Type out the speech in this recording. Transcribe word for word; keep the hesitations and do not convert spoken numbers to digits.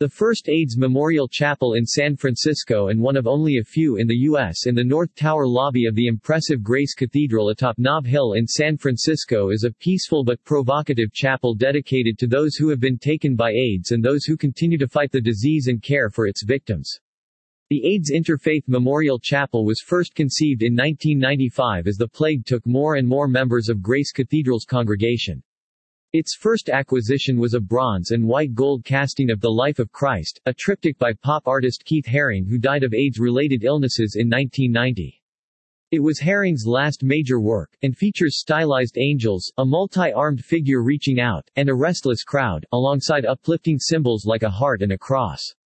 The first AIDS Memorial Chapel in San Francisco and one of only a few in the U S in the North Tower lobby of the impressive Grace Cathedral atop Nob Hill in San Francisco is a peaceful but provocative chapel dedicated to those who have been taken by AIDS and those who continue to fight the disease and care for its victims. The AIDS Interfaith Memorial Chapel was first conceived in nineteen ninety-five as the plague took more and more members of Grace Cathedral's congregation. Its first acquisition was a bronze and white gold casting of The Life of Christ, a triptych by pop artist Keith Haring who died of AIDS-related illnesses in nineteen ninety. It was Haring's last major work, and features stylized angels, a multi-armed figure reaching out, and a restless crowd, alongside uplifting symbols like a heart and a cross.